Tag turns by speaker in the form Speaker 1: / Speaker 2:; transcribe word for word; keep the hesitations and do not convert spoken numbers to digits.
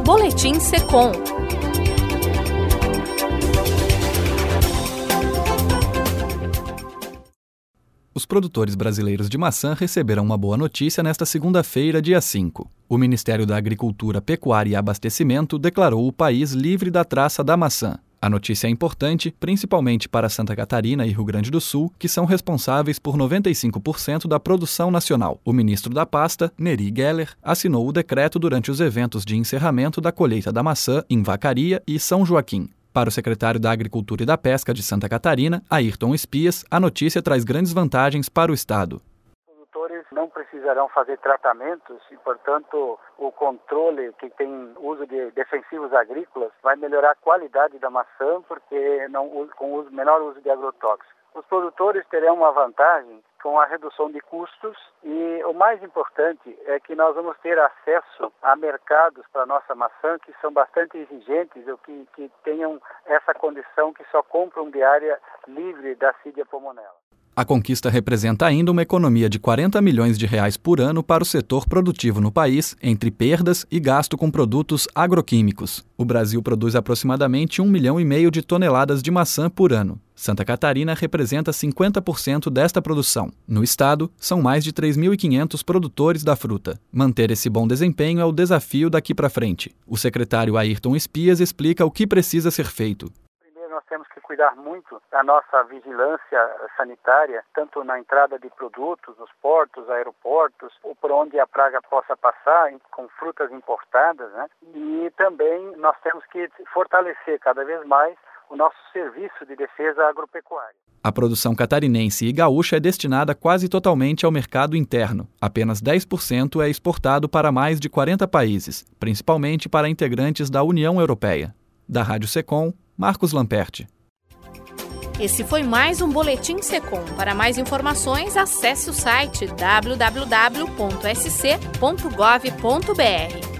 Speaker 1: Boletim Secom.
Speaker 2: Os produtores brasileiros de maçã receberam uma boa notícia nesta segunda-feira, dia cinco. O Ministério da Agricultura, Pecuária e Abastecimento declarou o país livre da traça da maçã. A notícia é importante, principalmente para Santa Catarina e Rio Grande do Sul, que são responsáveis por noventa e cinco por cento da produção nacional. O ministro da pasta, Neri Geller, assinou o decreto durante os eventos de encerramento da colheita da maçã em Vacaria e São Joaquim. Para o secretário da Agricultura e da Pesca de Santa Catarina, Ayrton Espias, a notícia traz grandes vantagens para o estado.
Speaker 3: Os produtores não precisarão fazer tratamentos e, portanto, o controle que tem uso de defensivos agrícolas vai melhorar a qualidade da maçã, porque não, com o menor uso de agrotóxicos. Os produtores terão uma vantagem com a redução de custos e o mais importante é que nós vamos ter acesso a mercados para a nossa maçã que são bastante exigentes ou que, que tenham essa condição que só compram de área livre da Cydia pulmonella.
Speaker 2: A conquista representa ainda uma economia de quarenta milhões de reais por ano para o setor produtivo no país, entre perdas e gasto com produtos agroquímicos. O Brasil produz aproximadamente um milhão e meio de toneladas de maçã por ano. Santa Catarina representa cinquenta por cento desta produção. No estado, são mais de três mil e quinhentos produtores da fruta. Manter esse bom desempenho é o desafio daqui para frente. O secretário Ayrton Espias explica o que precisa ser feito.
Speaker 3: Nós temos que cuidar muito da nossa vigilância sanitária, tanto na entrada de produtos, nos portos, aeroportos, ou por onde a praga possa passar, com frutas importadas, né? E também nós temos que fortalecer cada vez mais o nosso serviço de defesa agropecuária.
Speaker 2: A produção catarinense e gaúcha é destinada quase totalmente ao mercado interno. Apenas dez por cento é exportado para mais de quarenta países, principalmente para integrantes da União Europeia. Da Rádio Secom, Marcos Lamperti.
Speaker 1: Esse foi mais um Boletim Secom. Para mais informações, acesse o site w w w ponto s c ponto gov ponto b r.